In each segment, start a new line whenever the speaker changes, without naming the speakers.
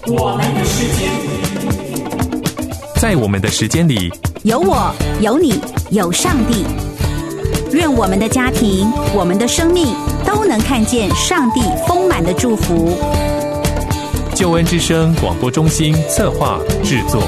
我们的时间，
在我们的时间里，
有我，有你，有上帝。愿我们的家庭，我们的生命都能看见上帝丰满的祝福。
救恩之声广播中心策划制作。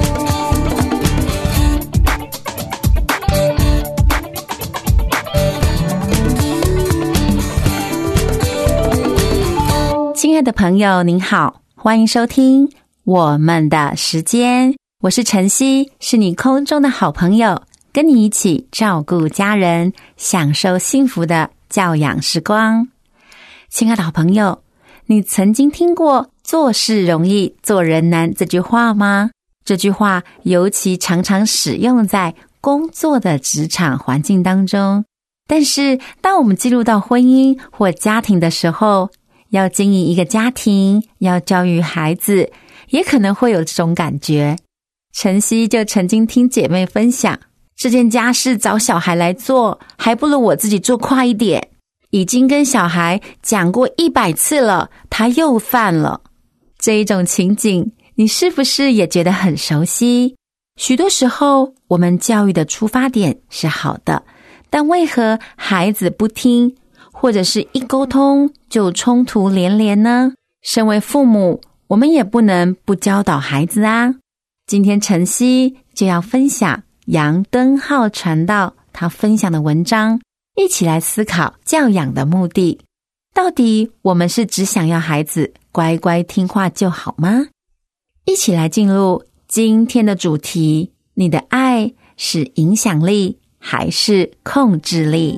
亲爱的朋友您好，欢迎收听我们的时间，我是晨曦，是你空中的好朋友，跟你一起照顾家人，享受幸福的教养时光。亲爱的好朋友，你曾经听过做事容易做人难这句话吗？这句话尤其常常使用在工作的职场环境当中，但是当我们进入到婚姻或家庭的时候，要经营一个家庭，要教育孩子，也可能会有这种感觉。晨曦就曾经听姐妹分享，这件家事找小孩来做，还不如我自己做快一点。已经跟小孩讲过100次了，他又犯了。这一种情景，你是不是也觉得很熟悉？许多时候，我们教育的出发点是好的，但为何孩子不听，或者是一沟通就冲突连连呢？身为父母，我们也不能不教导孩子啊。今天晨曦就要分享杨敦浩传道他分享的文章，一起来思考教养的目的。到底我们是只想要孩子乖乖听话就好吗？一起来进入今天的主题，你的爱是影响力还是控制力？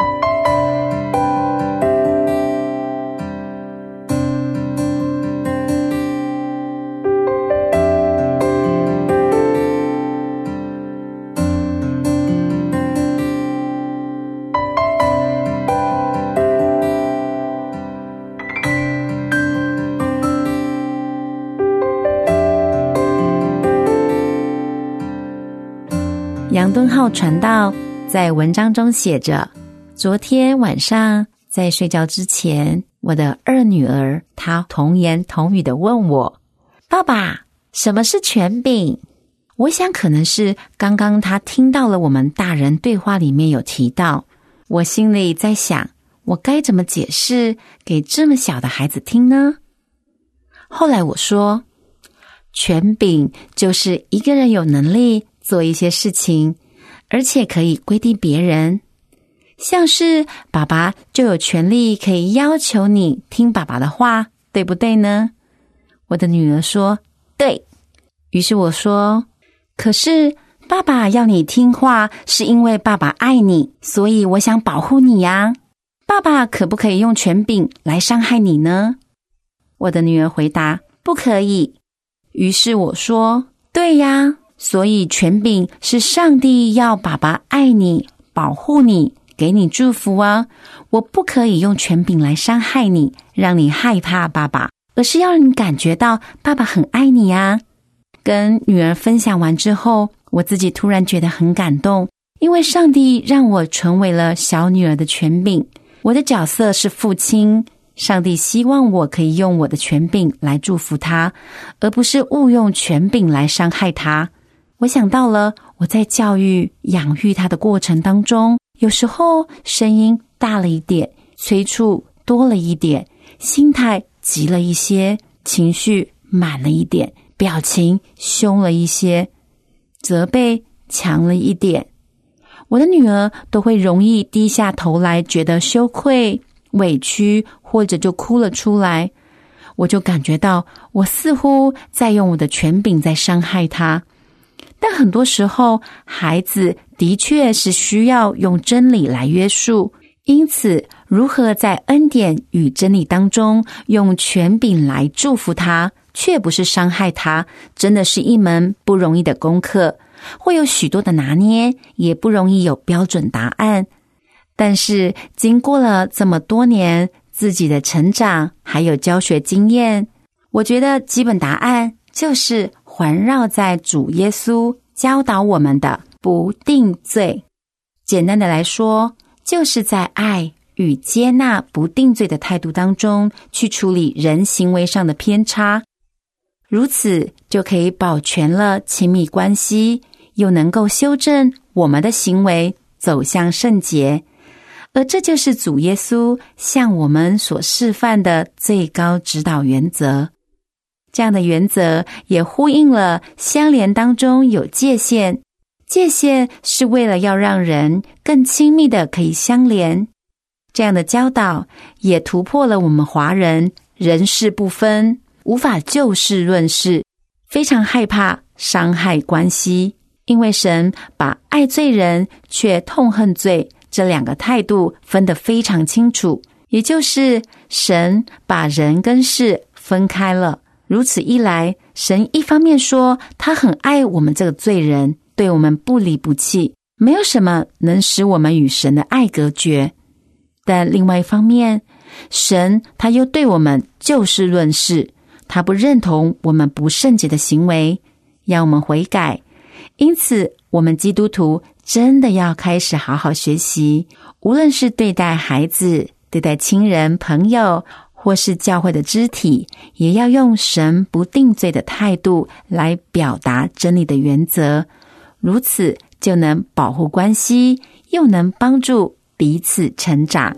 杨敦浩传道在文章中写着，昨天晚上在睡觉之前，我的二女儿她童言童语地问我，爸爸，什么是权柄？我想可能是刚刚她听到了我们大人对话里面有提到，我心里在想，我该怎么解释给这么小的孩子听呢？后来我说，权柄就是一个人有能力做一些事情，而且可以规定别人，像是爸爸就有权利可以要求你听爸爸的话，对不对呢？我的女儿说对。于是我说，可是爸爸要你听话是因为爸爸爱你，所以我想保护你呀。爸爸可不可以用权柄来伤害你呢？我的女儿回答，不可以。于是我说，对呀，所以权柄是上帝要爸爸爱你，保护你，给你祝福啊。我不可以用权柄来伤害你，让你害怕爸爸，而是要你感觉到爸爸很爱你啊。跟女儿分享完之后，我自己突然觉得很感动，因为上帝让我成为了小女儿的权柄。我的角色是父亲，上帝希望我可以用我的权柄来祝福他，而不是误用权柄来伤害他。我想到了我在教育养育他的过程当中，有时候声音大了一点，催促多了一点，心态急了一些，情绪满了一点，表情凶了一些，责备强了一点，我的女儿都会容易低下头来，觉得羞愧、委屈，或者就哭了出来。我就感觉到我似乎在用我的权柄在伤害她。但很多时候，孩子的确是需要用真理来约束，因此如何在恩典与真理当中用权柄来祝福他，却不是伤害他，真的是一门不容易的功课，会有许多的拿捏，也不容易有标准答案。但是经过了这么多年自己的成长还有教学经验，我觉得基本答案就是环绕在主耶稣教导我们的不定罪。简单的来说，就是在爱与接纳不定罪的态度当中去处理人行为上的偏差。 如此就可以保全了亲密关系，又能够修正我们的行为，走向圣洁。而这就是主耶稣向我们所示范的最高指导原则。这样的原则也呼应了相连当中有界限，界限是为了要让人更亲密的可以相连。这样的教导也突破了我们华人人事不分，无法就事论事，非常害怕伤害关系，因为神把爱罪人却痛恨罪这两个态度分得非常清楚，也就是神把人跟事分开了。如此一来，神一方面说他很爱我们这个罪人，对我们不离不弃，没有什么能使我们与神的爱隔绝。但另外一方面，神他又对我们就事论事，他不认同我们不圣洁的行为，要我们悔改。因此我们基督徒真的要开始好好学习，无论是对待孩子、对待亲人、朋友，或是教会的肢体，也要用神不定罪的态度来表达真理的原则，如此就能保护关系，又能帮助彼此成长。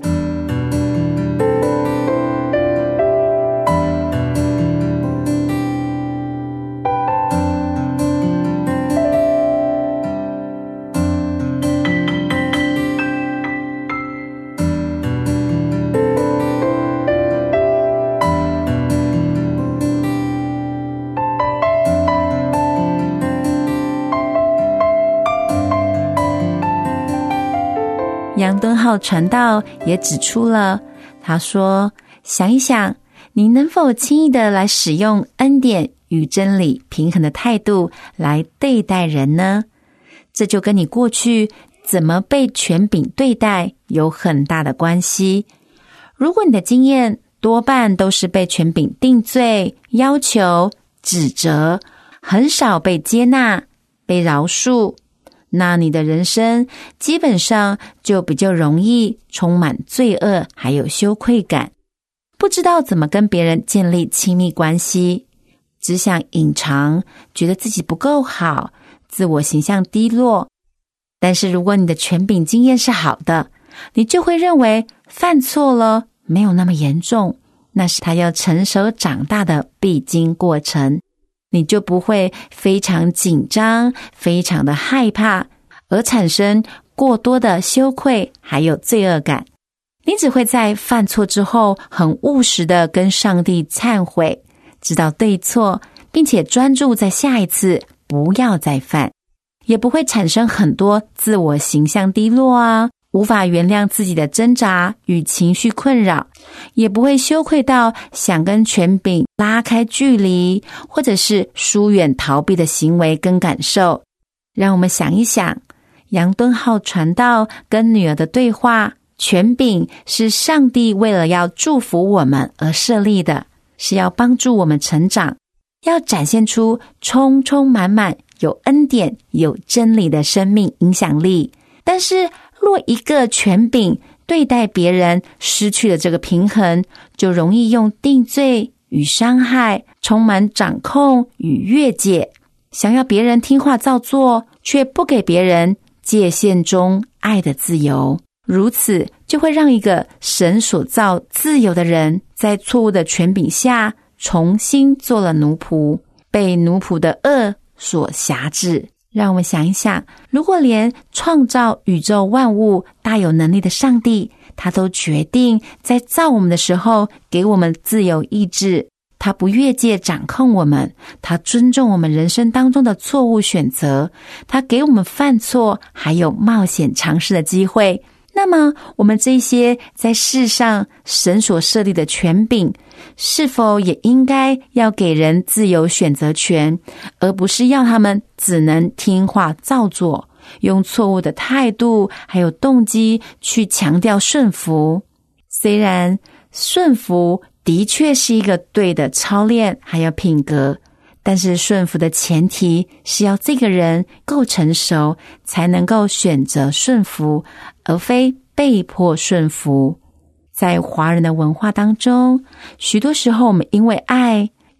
杨敦浩传道也指出了，他说，想一想，你能否轻易的来使用恩典与真理平衡的态度来对待人呢？这就跟你过去怎么被权柄对待有很大的关系。如果你的经验多半都是被权柄定罪、要求、指责，很少被接纳、被饶恕，那你的人生基本上就比较容易充满罪恶还有羞愧感，不知道怎么跟别人建立亲密关系，只想隐藏，觉得自己不够好，自我形象低落。但是如果你的权柄经验是好的，你就会认为犯错了没有那么严重，那是他要成熟长大的必经过程，你就不会非常紧张，非常的害怕，而产生过多的羞愧还有罪恶感。你只会在犯错之后很务实的跟上帝忏悔，知道对错，并且专注在下一次不要再犯，也不会产生很多自我形象低落啊，无法原谅自己的挣扎与情绪困扰，也不会羞愧到想跟权柄拉开距离，或者是疏远逃避的行为跟感受。让我们想一想，杨敦浩传道跟女儿的对话，权柄是上帝为了要祝福我们而设立的，是要帮助我们成长，要展现出充充满满有恩典有真理的生命影响力。但是若一个权柄对待别人失去了这个平衡，就容易用定罪与伤害，充满掌控与越界，想要别人听话照做，却不给别人界限中爱的自由。如此就会让一个神所造自由的人，在错误的权柄下重新做了奴仆，被奴仆的恶所辖制。让我们想一想，如果连创造宇宙万物大有能力的上帝，他都决定在造我们的时候给我们自由意志，他不越界掌控我们，他尊重我们人生当中的错误选择，他给我们犯错还有冒险尝试的机会，那么我们这些在世上神所设立的权柄，是否也应该要给人自由选择权，而不是要他们只能听话照做，用错误的态度还有动机去强调顺服。虽然顺服的确是一个对的操练还有品格，但是顺服的前提是要这个人够成熟，才能够选择顺服，而非被迫顺服。在华人的文化当中，许多时候我们因为爱，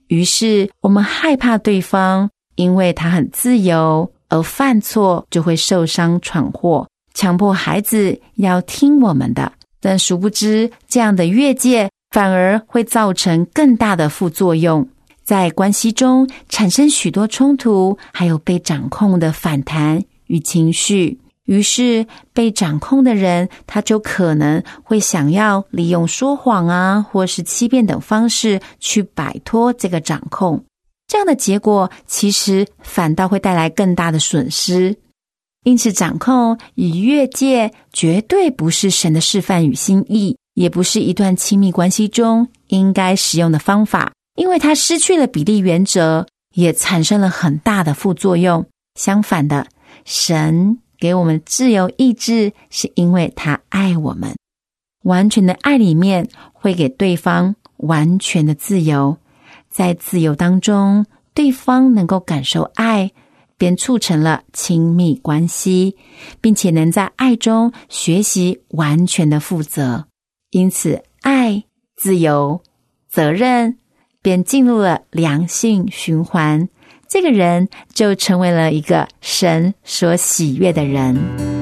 于是我们害怕对方因为他很自由而犯错，就会受伤闯祸，强迫孩子要听我们的。但殊不知，这样的越界反而会造成更大的副作用，在关系中产生许多冲突，还有被掌控的反弹与情绪。于是被掌控的人，他就可能会想要利用说谎啊，或是欺骗等方式去摆脱这个掌控。这样的结果其实反倒会带来更大的损失。因此掌控与越界绝对不是神的示范与心意，也不是一段亲密关系中应该使用的方法，因为它失去了比例原则，也产生了很大的副作用。相反的，神给我们自由意志，是因为他爱我们。完全的爱里面会给对方完全的自由，在自由当中，对方能够感受爱，便促成了亲密关系，并且能在爱中学习完全的负责。因此爱、自由、责任便进入了良性循环，这个人就成为了一个神所喜悦的人。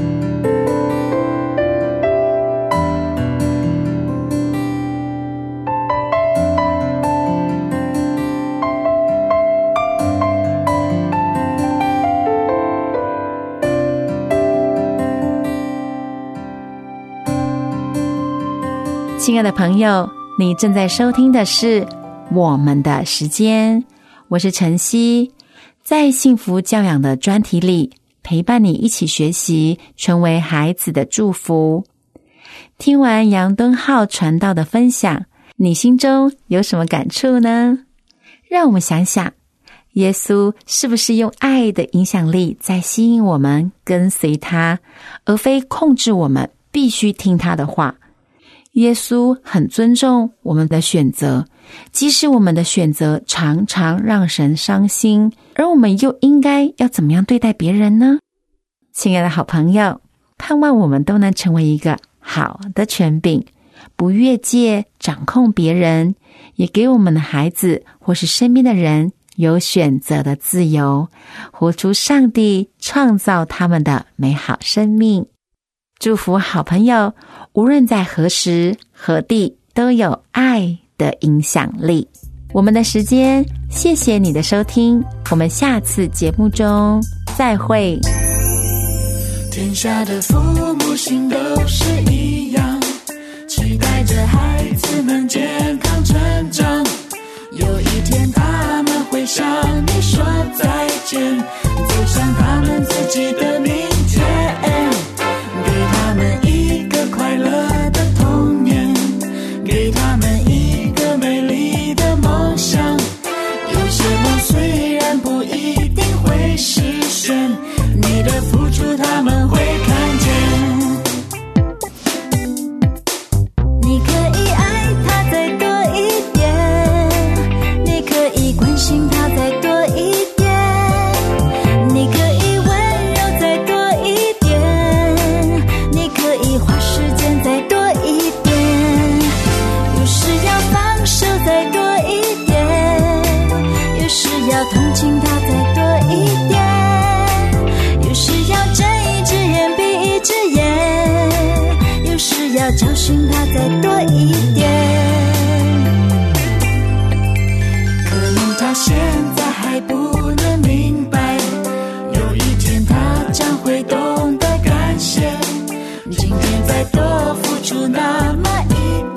亲爱的朋友，你正在收听的是我们的时间，我是晨曦，在幸福教养的专题里陪伴你一起学习，成为孩子的祝福。听完杨敦浩传道的分享，你心中有什么感触呢？让我们想想，耶稣是不是用爱的影响力在吸引我们跟随他，而非控制我们必须听他的话。耶稣很尊重我们的选择，即使我们的选择常常让神伤心，而我们又应该要怎么样对待别人呢？亲爱的好朋友，盼望我们都能成为一个好的权柄，不越界掌控别人，也给我们的孩子或是身边的人有选择的自由，活出上帝创造他们的美好生命。祝福好朋友无论在何时何地都有爱的影响力。我们的时间，谢谢你的收听，我们下次节目中再会。
天下的父母心都是一样，期待着孩子们健康成长，有一天他们会向你说再见，走向他们自己的明天，给他们一个快乐的童年，给他们一个美丽的梦想。有些梦虽然不一定会实现，你的付出他们会看见。你可以爱他再多一点，你可以关心他再多一点，你可以温柔再多一点，你可以花时间再多一点，有时要放手再多一点，有时要同情他再多一点，有时要睁一只眼闭一只眼，有时要教训他再多一点。可能他现在还不能明白，有一天他将会懂得感谢，今天再多付出那么一